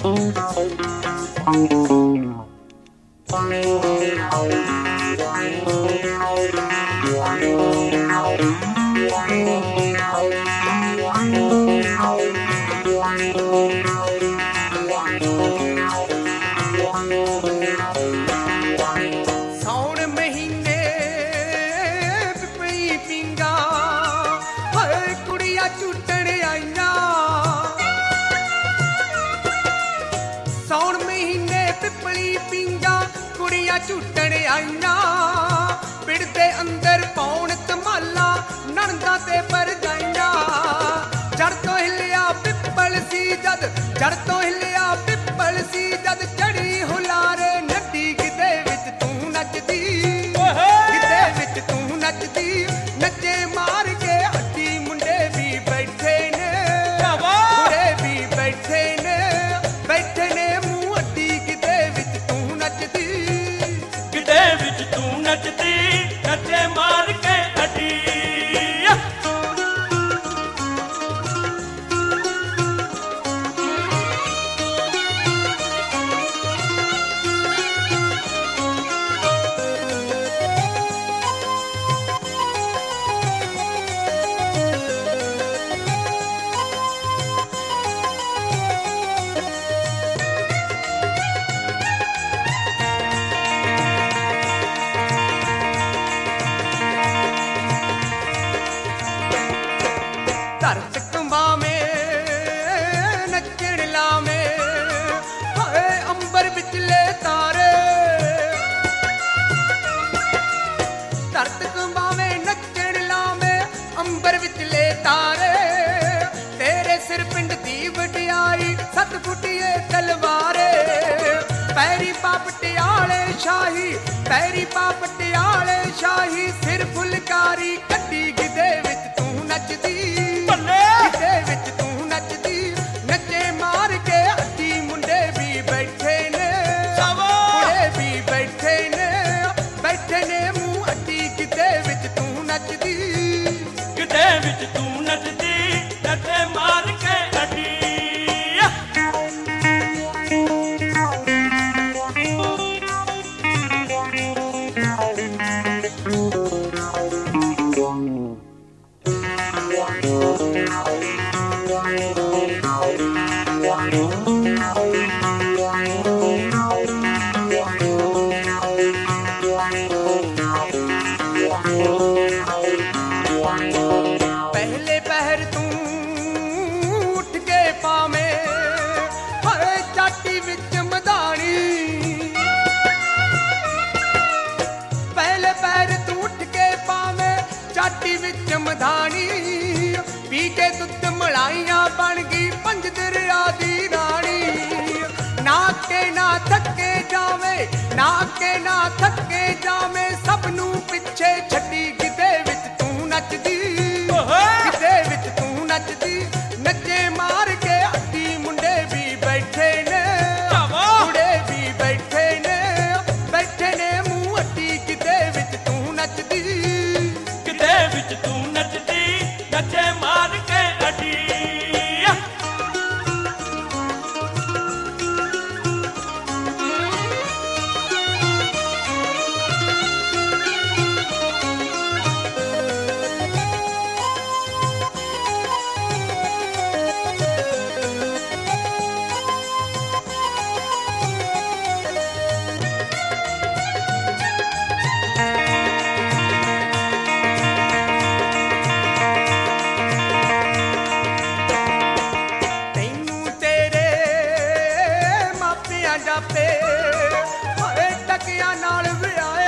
ਝੂਟਣ ਆਈਆਂ ਪਿੜ ਦੇ ਅੰਦਰ ਪਾਉਣ ਧਮਾਲਾ ਨਣਦਾਂ ਤੇ ਭਰਜਾਈਆਂ ਜੜ ਤੋਂ ਹਿੱਲਿਆ ਪਿੱਪਲ ਸੀ ਜਦ ਜੜ ਤੋਂ ਹਿੱਲਿਆ ਪਿੱਪਲ ਸੀ ਜਦ ਚੜੀ ਹੁਲਾਰੇ ਨੱਡੀ ਕਿਤੇ ਵਿੱਚ ਤੂੰ ਨੱਚਦੀ ਕਿਤੇ ਵਿੱਚ ਤੂੰ ਨੱਚਦੀ ਨੱਚੇ ਮਾਰ ਕੇ ਹੱਡੀ ਮੁੰਡੇ ਵੀ ਬੈਠੇ ਨੇ ਮੁੰਡੇ ਵੀ ਬੈਠੇ ਨੇ ਮੂੰਹ ਹੱਡੀ ਕਿਤੇ ਵਿੱਚ ਤੂੰ ਨੱਚਦੀ ਵਿੱਚ ਤੂੰ ਨੱਚਦੀ ਨੱਚੇ ਮਾਰ ਕੇ ਹੱਡੀ ਧਰਤ ਕੰਬਾਵੇਂ ਨੱਚਣ ਲਾਵੇਂ ਹਾਏ ਅੰਬਰ ਵਿਚਲੇ ਤਾਰੇ ਧਰਤ ਕੰਬਾਵੇਂ ਨੱਚਣ ਲਾਵੇਂ ਅੰਬਰ ਵਿਚਲੇ ਤਾਰੇ ਤੇਰੇ ਸਿਰ ਪਿੰਡ ਦੀ ਵਡਿਆਈ 7 ਫੁੱਟੀਏ ਤਲਵਾਰੇ ਪੈਰੀ ਪਾ ਪਟਿਆਲੇ ਸ਼ਾਹੀ ਪੈਰੀ ਪਾ ਪਟਿਆਲੇ ਸ਼ਾਹੀ ਸਿਰ ਫੁਲਕਾਰੀ ਕੱਢੀ ਗਿੱਧੇ ਵਿੱਚ ਤੂੰ ਨੱਚਦੀ ਕਿਤੇ ਵਿੱਚ ਤੂੰ ਨੱਚਦੀ ਨੱਚੇ ਮਾਰ ਕੇ ਹੱਡੀ ਮੁੰਡੇ ਵੀ ਬੈਠੇ ਨੇ ਮੁੰਡੇ ਵੀ ਬੈਠੇ ਨੇ ਮੂੰਹ ਹੱਡੀ ਕਿਤੇ ਵਿੱਚ ਤੂੰ ਨੱਚਦੀ ਕਿਤੇ ਵਿੱਚ ਤੂੰ ਨੱਚਦੀ ਨੱਚੇ ਮਾਰ ਕੇ ਹੱਡੀ ਪਹਿਲੇ ਪਹਿਰ ਤੂੰ ਉੱਠ ਕੇ ਪਾਵੇਂ ਹਰੇ ਚਾਟੀ ਵਿੱਚ ਮਧਾਣੀ ਪਹਿਲੇ ਪਹਿਰ ਤੂੰ ਉੱਠ ਕੇ ਪਾਵੇਂ ਚਾਟੀ ਵਿੱਚ ਮਧਾਣੀ ਪੀ ਕੇ ਦੁੱਧ ਮਲਾਈਆਂ ਬਣ ਗਈ 5 ਦਰਿਆ ਦੀ ਰਾਣੀ ਨਾ ਕੇ ਨਾ ਥੱਕੇ ਜਾਵੇ ਨਾ ਕੇ ਨਾ ਥੱਕੇ ਜਾਵੇਂ ਸਭ ਨੂੰ ਪਿੱਛੇ ਛੱਡੀ ਗਿੱਧੇ ਵਿੱਚ ਤੂੰ ਨੱਚਦੀ ਕਿਤੇ ਵਿੱਚ ਤੂੰ ਨੱਚਦੀ ਨੱਚੇ ਮਾਰ ਕੇ ਹੱਡੀ ਮੁੰਡੇ ਵੀ ਬੈਠੇ ਨੇ ਮੁੰਡੇ ਵੀ ਬੈਠੇ ਨੇ ਮੂੰਹ ਹੱਡੀ ਕਿਤੇ ਵਿੱਚ ਤੂੰ ਨੱਚਦੀ ਕਿਤੇ ਵਿੱਚ ਤੂੰ ਨੱਚਦੀ ਨੱਚੇ ਮਾਰ ਕੇ ਹੱਡੀ ਜਾਪੇ ਹਾਏ ਟਕਿਆਂ ਨਾਲ ਵਿਆਹਿਆ